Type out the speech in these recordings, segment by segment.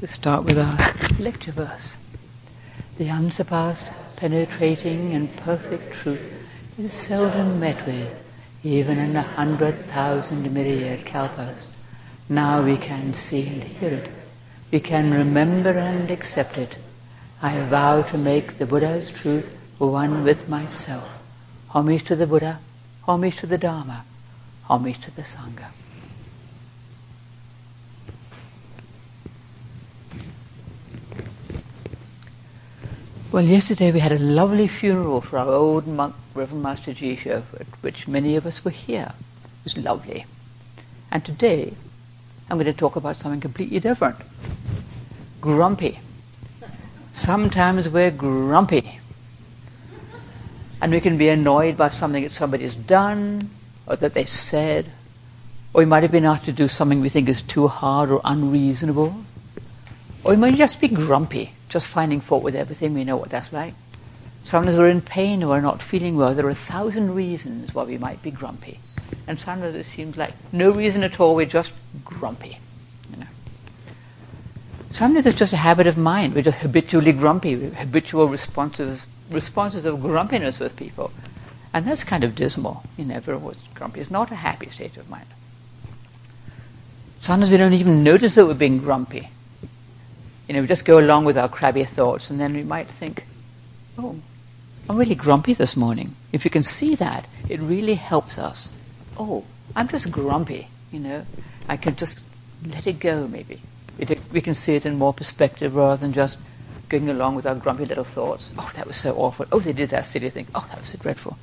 We start with our lecture verse. The unsurpassed, penetrating and perfect truth is seldom met with, even in 100,000 myriad kalpas. Now we can see and hear it. We can remember and accept it. I vow to make the Buddha's truth one with myself. Homage to the Buddha, homage to the Dharma, homage to the Sangha. Well, yesterday we had a lovely funeral for our old monk, Reverend Master Jisho, at which many of us were here. It was lovely. And today I'm going to talk about something completely different. Grumpy. Sometimes we're grumpy. And we can be annoyed by something that somebody has done, or that they've said, or we might have been asked to do something we think is too hard or unreasonable. Or we might just be grumpy, just finding fault with everything. We know what that's like. Sometimes we're in pain or we're not feeling well. There are 1,000 reasons why we might be grumpy. And sometimes it seems like no reason at all, we're just grumpy. Sometimes it's just a habit of mind. We're just habitually grumpy, habitual responses of grumpiness with people. And that's kind of dismal. Everyone's grumpy. It's not a happy state of mind. Sometimes we don't even notice that we're being grumpy. We just go along with our crabby thoughts, and then we might think, oh, I'm really grumpy this morning. If you can see that, it really helps us. Oh, I'm just grumpy, I can just let it go, maybe. We can see it in more perspective rather than just going along with our grumpy little thoughts. Oh, that was so awful. Oh, they did that silly thing. Oh, that was so dreadful.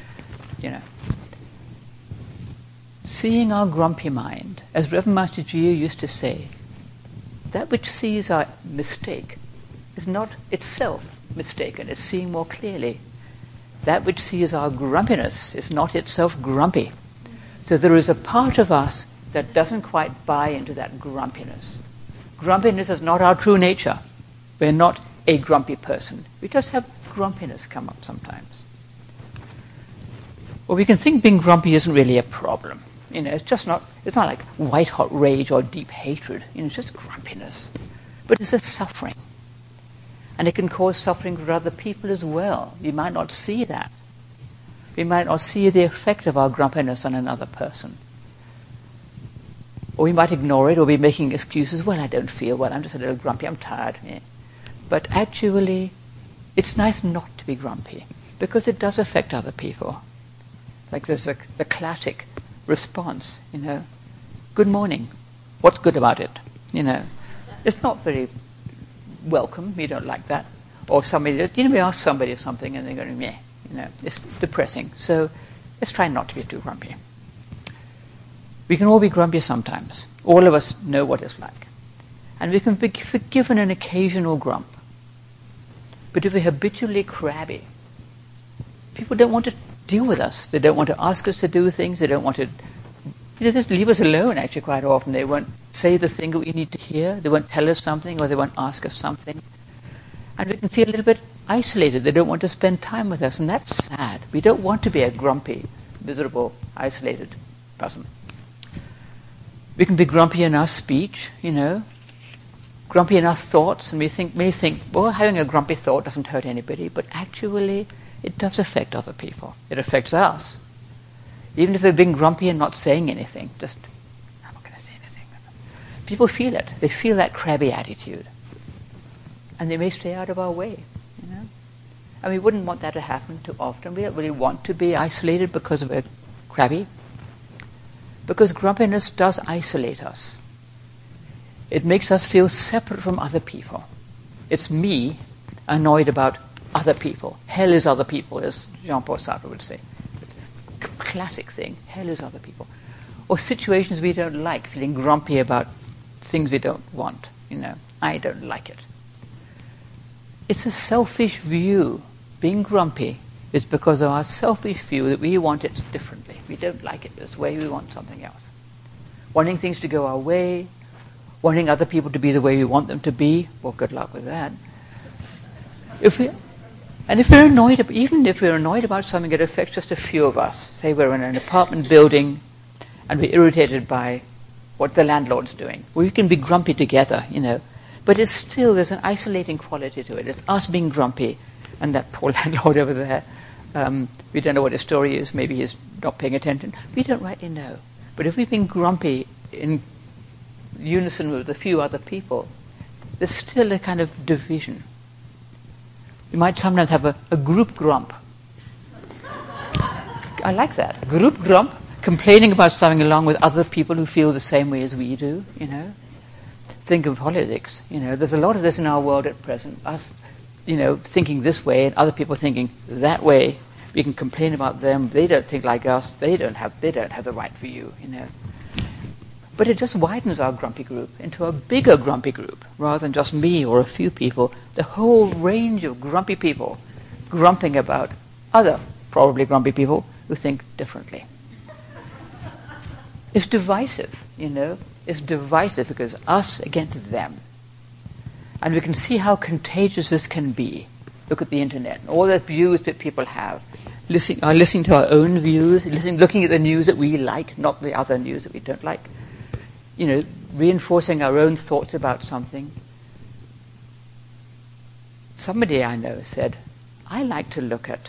Seeing our grumpy mind, as Reverend Master Jiyu used to say, that which sees our mistake is not itself mistaken. It's seeing more clearly. That which sees our grumpiness is not itself grumpy. So there is a part of us that doesn't quite buy into that grumpiness. Grumpiness is not our true nature. We're not a grumpy person. We just have grumpiness come up sometimes. Well, we can think being grumpy isn't really a problem. It's not like white-hot rage or deep hatred. It's just grumpiness. But it's a suffering. And it can cause suffering for other people as well. We might not see that. We might not see the effect of our grumpiness on another person. Or we might ignore it or be making excuses. Well, I don't feel well. I'm just a little grumpy. I'm tired. Yeah. But actually, it's nice not to be grumpy because it does affect other people. Like there's the classic response, good morning. What's good about it? It's not very welcome. We don't like that. Or somebody, we ask somebody something and they're going, meh, it's depressing. So let's try not to be too grumpy. We can all be grumpy sometimes. All of us know what it's like. And we can be forgiven an occasional grump. But if we're habitually crabby, people don't want to deal with us. They don't want to ask us to do things. They don't want to just leave us alone, actually, quite often. They won't say the thing that we need to hear. They won't tell us something or they won't ask us something. And we can feel a little bit isolated. They don't want to spend time with us. And that's sad. We don't want to be a grumpy, miserable, isolated person. We can be grumpy in our speech, grumpy in our thoughts. And we may think, well, having a grumpy thought doesn't hurt anybody. But actually, it does affect other people. It affects us. Even if we're being grumpy and not saying anything, I'm not going to say anything. People feel it. They feel that crabby attitude. And they may stay out of our way, And we wouldn't want that to happen too often. We don't really want to be isolated because we're crabby. Because grumpiness does isolate us. It makes us feel separate from other people. It's me annoyed about other people. Hell is other people, as Jean-Paul Sartre would say. It's a classic thing. Hell is other people. Or situations we don't like, feeling grumpy about things we don't want. I don't like it. It's a selfish view. Being grumpy is because of our selfish view that we want it differently. We don't like it this way. We want something else. Wanting things to go our way, wanting other people to be the way we want them to be. Well, good luck with that. If we're annoyed, even if we're annoyed about something that affects just a few of us, say we're in an apartment building and we're irritated by what the landlord's doing, we can be grumpy together, But it's still, there's an isolating quality to it. It's us being grumpy, and that poor landlord over there, we don't know what his story is. Maybe he's not paying attention. We don't rightly know. But if we've been grumpy in unison with a few other people, there's still a kind of division. You might sometimes have a group grump. I like that. Group grump, complaining about something along with other people who feel the same way as we do, you know. Think of politics, you know. There's a lot of this in our world at present. Us, you know, thinking this way and other people thinking that way. We can complain about them. They don't think like us. They don't have the right view, you know. But it just widens our grumpy group into a bigger grumpy group, rather than just me or a few people. The whole range of grumpy people grumping about other probably grumpy people who think differently. It's divisive, you know. It's divisive because us against them. And we can see how contagious this can be. Look at the internet, all the views that people have. Listening to our own views, looking at the news that we like, not the other news that we don't like. You know, reinforcing our own thoughts about something. Somebody I know said, I like to look at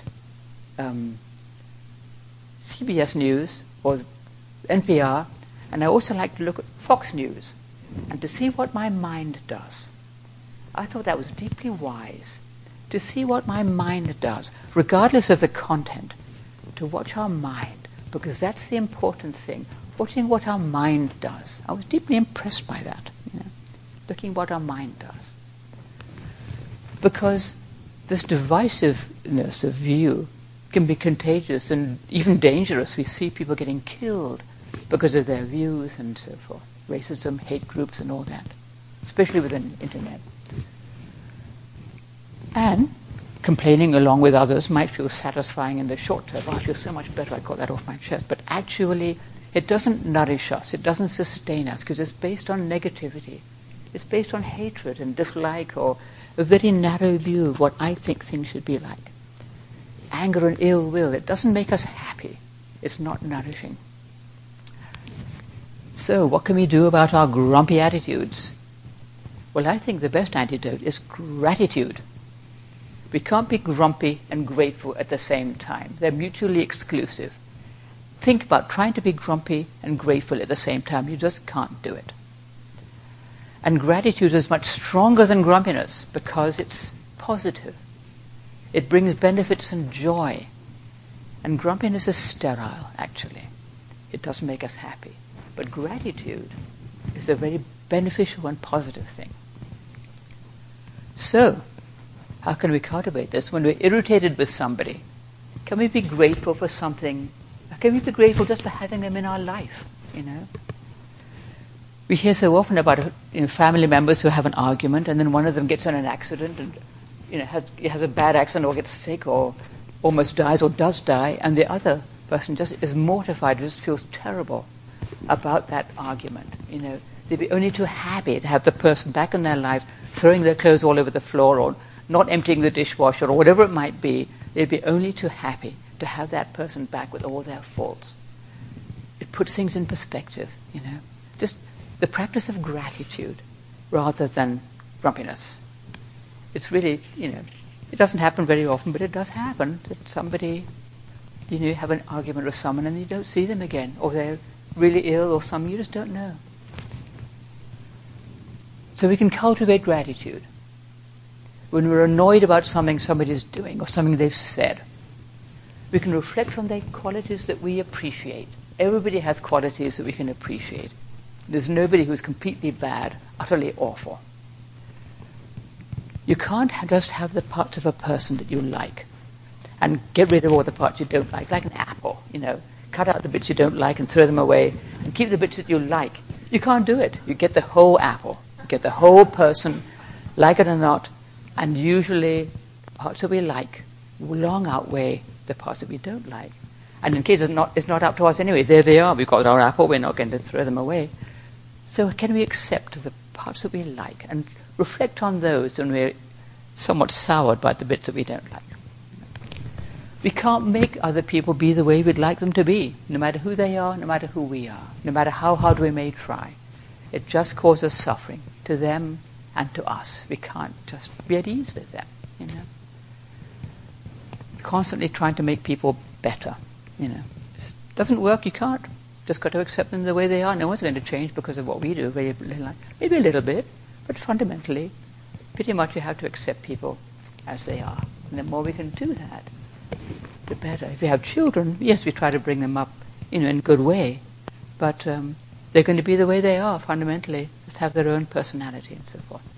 CBS News or NPR, and I also like to look at Fox News and to see what my mind does. I thought that was deeply wise, to see what my mind does, regardless of the content, to watch our mind, because that's the important thing. Watching what our mind does. I was deeply impressed by that, you know, looking what our mind does. Because this divisiveness of view can be contagious and even dangerous. We see people getting killed because of their views and so forth. Racism, hate groups and all that, especially with the internet. And complaining along with others might feel satisfying in the short term. Oh, I feel so much better, I got that off my chest. But actually, it doesn't nourish us, it doesn't sustain us, because it's based on negativity. It's based on hatred and dislike, or a very narrow view of what I think things should be like. Anger and ill will, it doesn't make us happy. It's not nourishing. So what can we do about our grumpy attitudes? Well, I think the best antidote is gratitude. We can't be grumpy and grateful at the same time. They're mutually exclusive. Think about trying to be grumpy and grateful at the same time. You just can't do it. And gratitude is much stronger than grumpiness because it's positive. It brings benefits and joy. And grumpiness is sterile, actually. It doesn't make us happy. But gratitude is a very beneficial and positive thing. So, how can we cultivate this? When we're irritated with somebody, can we be grateful for something? Can we be grateful just for having them in our life, you know? We hear so often about family members who have an argument and then one of them gets in an accident and has a bad accident or gets sick or almost dies or does die, and the other person just is mortified, just feels terrible about that argument. You know, they'd be only too happy to have the person back in their life, throwing their clothes all over the floor or not emptying the dishwasher or whatever it might be. They'd be only too happy to have that person back with all their faults. It puts things in perspective, you know. Just the practice of gratitude rather than grumpiness. It's really, it doesn't happen very often, but it does happen that somebody, you have an argument with someone and you don't see them again, or they're really ill, or something you just don't know. So we can cultivate gratitude. When we're annoyed about something somebody's doing or something they've said, we can reflect on the qualities that we appreciate. Everybody has qualities that we can appreciate. There's nobody who's completely bad, utterly awful. You can't just have the parts of a person that you like and get rid of all the parts you don't like an apple, Cut out the bits you don't like and throw them away and keep the bits that you like. You can't do it. You get the whole apple. You get the whole person, like it or not, and usually the parts that we like will long outweigh the parts that we don't like. And in case it's not up to us anyway, there they are. We've got our apple. We're not going to throw them away. So can we accept the parts that we like and reflect on those when we're somewhat soured by the bits that we don't like? We can't make other people be the way we'd like them to be, no matter who they are, no matter who we are, no matter how hard we may try. It just causes suffering to them and to us. We can't just be at ease with them, you know. Constantly trying to make people better, you know. It doesn't work, you can't. Just got to accept them the way they are. No one's going to change because of what we do, maybe a little bit, but fundamentally, pretty much you have to accept people as they are. And the more we can do that, the better. If we have children, yes, we try to bring them up, you know, in a good way, but they're going to be the way they are fundamentally, just have their own personality and so forth.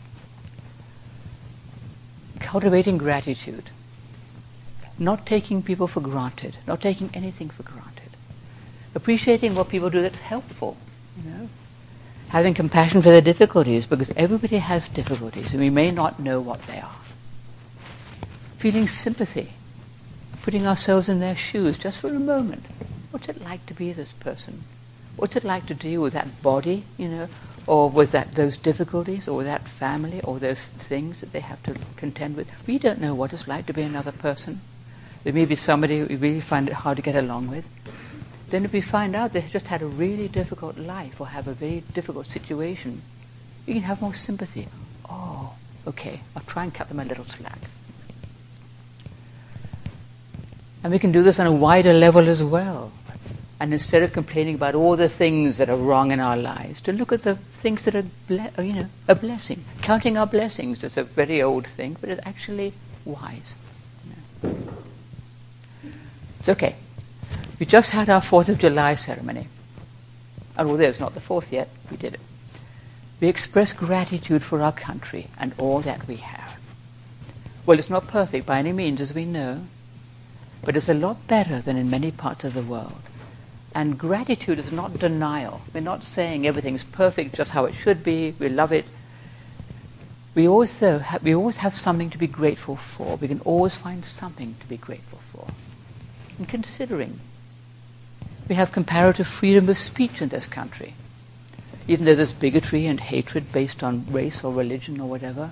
Cultivating gratitude. Not taking people for granted, not taking anything for granted. Appreciating what people do that's helpful, you know. Having compassion for their difficulties, because everybody has difficulties and we may not know what they are. Feeling sympathy, putting ourselves in their shoes just for a moment. What's it like to be this person? What's it like to deal with that body, you know, or with those difficulties, or with that family, or those things that they have to contend with? We don't know what it's like to be another person. There may be somebody we really find it hard to get along with. Then if we find out they've just had a really difficult life or have a very difficult situation, we can have more sympathy. Oh, okay, I'll try and cut them a little slack. And we can do this on a wider level as well. And instead of complaining about all the things that are wrong in our lives, to look at the things that are a blessing. Counting our blessings is a very old thing, but it's actually wise. You know. It's okay. We just had our 4th of July ceremony. And although it's not the 4th yet, we did it. We express gratitude for our country and all that we have. Well, it's not perfect by any means, as we know, but it's a lot better than in many parts of the world. And gratitude is not denial. We're not saying everything's perfect, just how it should be, we love it. We always have something to be grateful for. We can always find something to be grateful for. And considering, we have comparative freedom of speech in this country. Even though there's bigotry and hatred based on race or religion or whatever,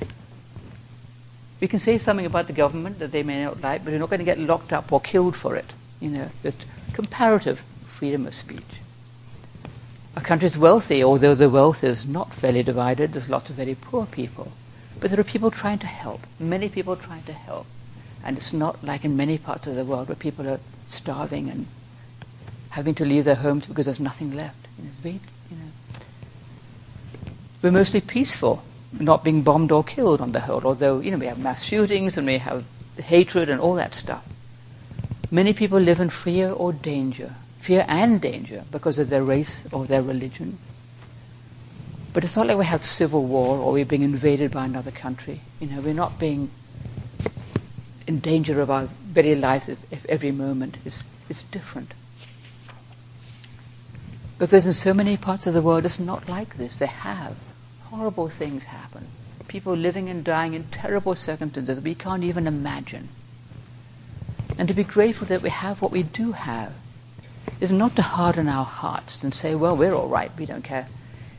we can say something about the government that they may not like, but we're not going to get locked up or killed for it. You know, just comparative freedom of speech. Our country is wealthy, although the wealth is not fairly divided. There's lots of very poor people. But there are people trying to help, many people trying to help. And it's not like in many parts of the world where people are starving and having to leave their homes because there's nothing left. We're mostly peaceful, not being bombed or killed on the whole, although we have mass shootings and we have hatred and all that stuff. Many people live in fear and danger because of their race or their religion. But it's not like we have civil war or we're being invaded by another country. We're not being in danger of our very lives if every moment. It's different. Because in so many parts of the world it's not like this. They have horrible things happen. People living and dying in terrible circumstances we can't even imagine. And to be grateful that we have what we do have is not to harden our hearts and say, well, we're all right, we don't care.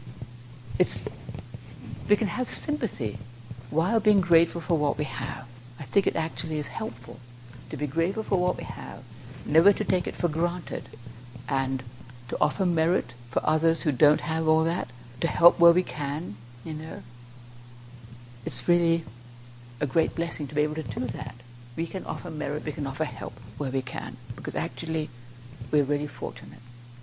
We can have sympathy while being grateful for what we have. I think it actually is helpful to be grateful for what we have, never to take it for granted, and to offer merit for others who don't have all that, to help where we can, It's really a great blessing to be able to do that. We can offer merit, we can offer help where we can, because actually we're really fortunate.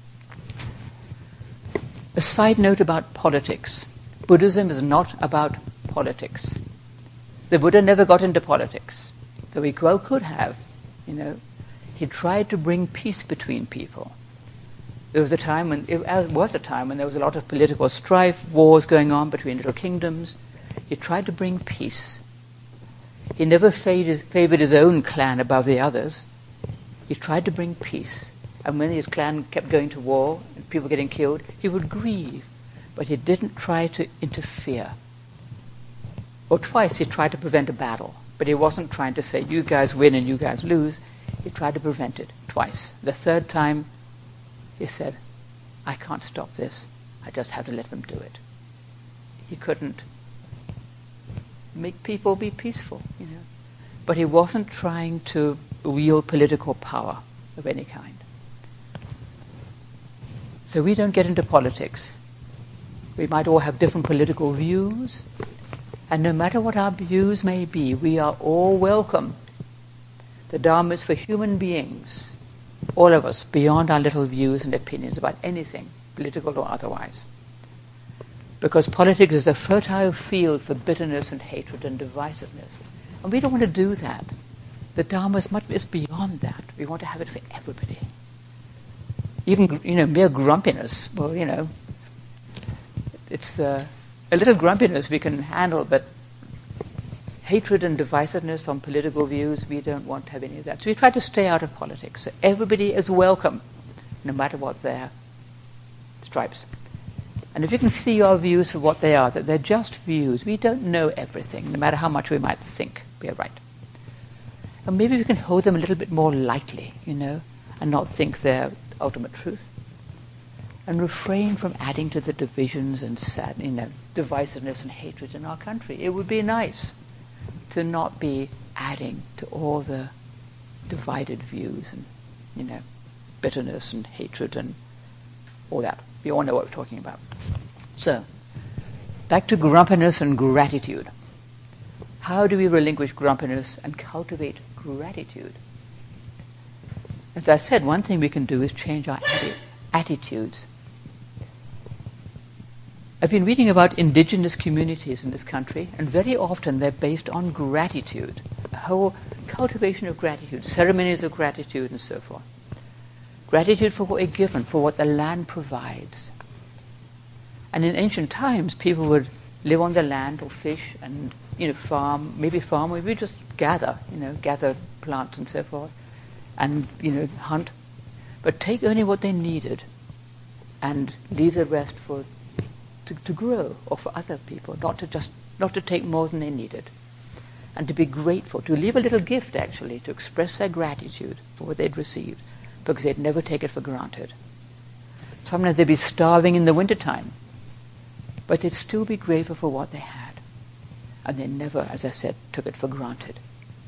A side note about politics. Buddhism is not about politics. The Buddha never got into politics, though he well could have. He tried to bring peace between people. There was a time when there was a lot of political strife, wars going on between little kingdoms. He tried to bring peace. He never favored his own clan above the others. He tried to bring peace. And when his clan kept going to war and people getting killed, he would grieve. But he didn't try to interfere. Or twice he tried to prevent a battle. But he wasn't trying to say, you guys win and you guys lose. He tried to prevent it twice. The third time, he said, I can't stop this. I just have to let them do it. He couldn't make people be peaceful, But he wasn't trying to wield political power of any kind. So we don't get into politics. We might all have different political views, and no matter what our views may be, we are all welcome. The Dharma is for human beings, all of us, beyond our little views and opinions about anything, political or otherwise. Because politics is a fertile field for bitterness and hatred and divisiveness. And we don't want to do that. The Dharma is beyond that. We want to have it for everybody. Even, mere grumpiness, well, it's a little grumpiness we can handle, but hatred and divisiveness on political views, we don't want to have any of that. So we try to stay out of politics. So everybody is welcome, no matter what their stripes. And if you can see our views for what they are, that they're just views, we don't know everything, no matter how much we might think we are right. And maybe we can hold them a little bit more lightly, and not think they're ultimate truth. And refrain from adding to the divisions and divisiveness and hatred in our country. It would be nice to not be adding to all the divided views and, bitterness and hatred and all that. We all know what we're talking about. So, back to grumpiness and gratitude. How do we relinquish grumpiness and cultivate gratitude? As I said, one thing we can do is change our attitudes. I've been reading about indigenous communities in this country, and very often they're based on gratitude, a whole cultivation of gratitude, ceremonies of gratitude and so forth. Gratitude for what we're given, for what the land provides. And in ancient times, people would live on the land or fish and, farm, maybe just gather plants and so forth, and, hunt, but take only what they needed and leave the rest to grow or for other people, not to take more than they needed, and to be grateful, to leave a little gift actually, to express their gratitude for what they'd received, because they'd never take it for granted. Sometimes they'd be starving in the wintertime, but they'd still be grateful for what they had, and they never, as I said, took it for granted.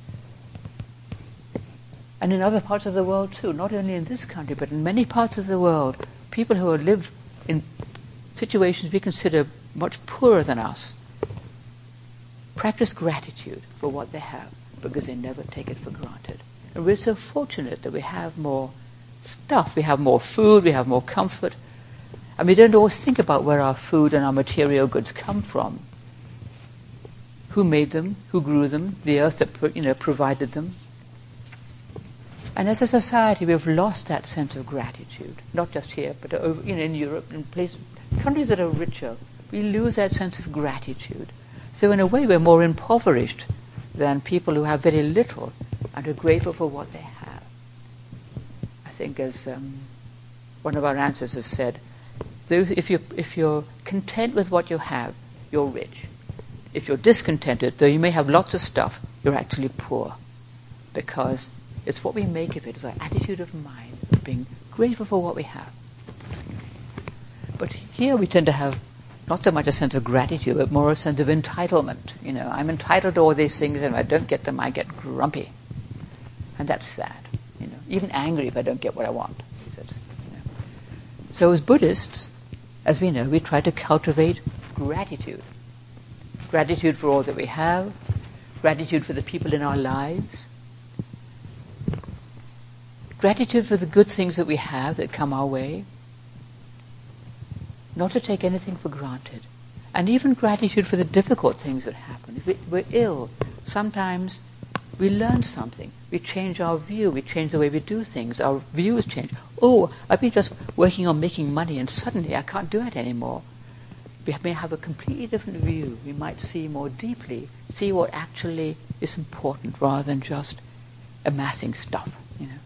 And in other parts of the world too, not only in this country, but in many parts of the world, people who live in situations we consider much poorer than us practice gratitude for what they have, because they never take it for granted. And we're so fortunate that we have more stuff, we have more food, we have more comfort, and we don't always think about where our food and our material goods come from. Who made them? Who grew them? The earth that provided them. And as a society, we've lost that sense of gratitude. Not just here, but in Europe, in countries that are richer, we lose that sense of gratitude. So in a way, we're more impoverished than people who have very little and are grateful for what they have. I think, as one of our ancestors said, if you're content with what you have, you're rich. If you're discontented, though you may have lots of stuff, you're actually poor, because it's what we make of it. It's our attitude of mind, of being grateful for what we have. But here we tend to have not so much a sense of gratitude, but more a sense of entitlement. I'm entitled to all these things, and if I don't get them, I get grumpy. And that's sad. Even angry if I don't get what I want. So as Buddhists, as we know, we try to cultivate gratitude. Gratitude for all that we have, gratitude for the people in our lives, gratitude for the good things that we have that come our way, not to take anything for granted, and even gratitude for the difficult things that happen. If we're ill, sometimes we learn something, we change our view, we change the way we do things, our views change. Oh, I've been just working on making money and suddenly I can't do it anymore. We may have a completely different view. We might see more deeply, see what actually is important rather than just amassing stuff,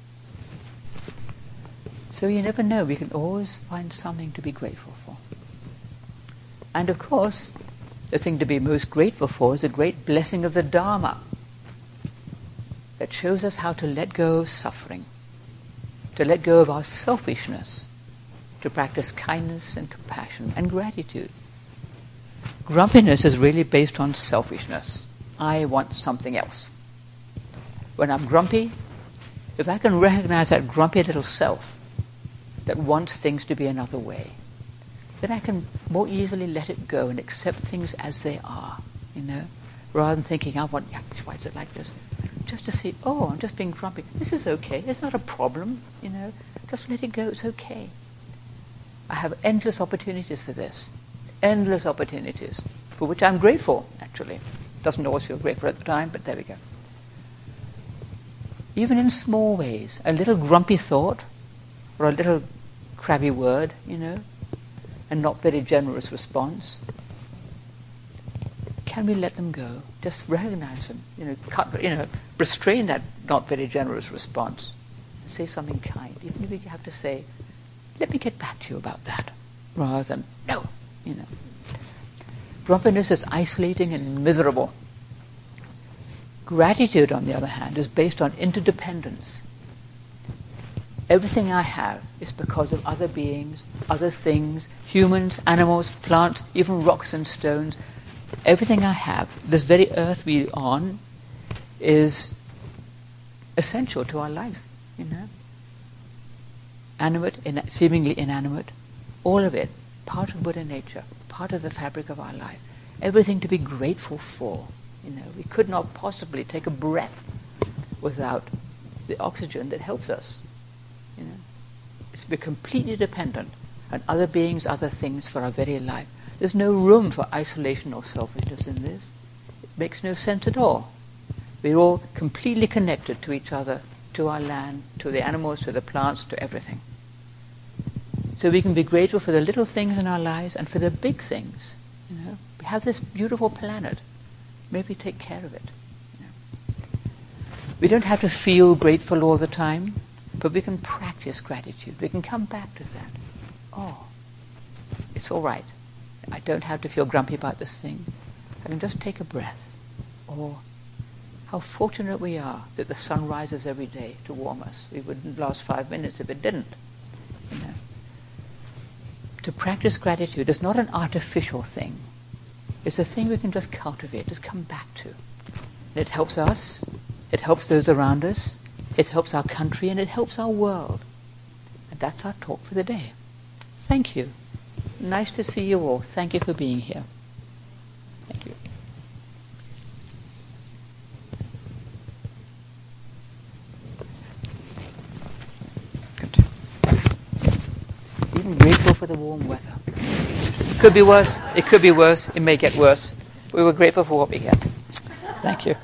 So you never know. We can always find something to be grateful for. And of course, the thing to be most grateful for is the great blessing of the Dharma that shows us how to let go of suffering, to let go of our selfishness, to practice kindness and compassion and gratitude. Grumpiness is really based on selfishness. I want something else. When I'm grumpy, if I can recognize that grumpy little self that wants things to be another way, then I can more easily let it go and accept things as they are, rather than thinking, why is it like this? Just to see, I'm just being grumpy. This is okay. It's not a problem, Just let it go. It's okay. I have endless opportunities for this. Endless opportunities, for which I'm grateful, actually. Doesn't always feel grateful at the time, but there we go. Even in small ways, a little grumpy thought, or a little crabby word, and not very generous response. Can we let them go? Just recognize them, restrain that not very generous response. Say something kind. Even if we have to say, let me get back to you about that, rather than, no, Grumpiness is isolating and miserable. Gratitude, on the other hand, is based on interdependence. Everything I have is because of other beings, other things, humans, animals, plants, even rocks and stones. Everything I have, this very earth we're on, is essential to our life, Animate, seemingly inanimate, all of it, part of Buddha nature, part of the fabric of our life. Everything to be grateful for, We could not possibly take a breath without the oxygen that helps us, It's we're completely dependent on other beings, other things for our very life. There's no room for isolation or selfishness in this. It makes no sense at all. We're all completely connected to each other, to our land, to the animals, to the plants, to everything. So we can be grateful for the little things in our lives and for the big things. We have this beautiful planet. Maybe take care of it. We don't have to feel grateful all the time, but we can practice gratitude. We can come back to that. It's all right. I don't have to feel grumpy about this thing. I can just take a breath. Or how fortunate we are that the sun rises every day to warm us. We wouldn't last 5 minutes if it didn't. To practice gratitude is not an artificial thing. It's a thing we can just cultivate, just come back to. And it helps us, it helps those around us, it helps our country, and it helps our world. And that's our talk for the day. Thank you. Nice to see you all. Thank you for being here. Thank you. Good. Even grateful for the warm weather. Could be worse. It could be worse. It may get worse. We were grateful for what we get. Thank you.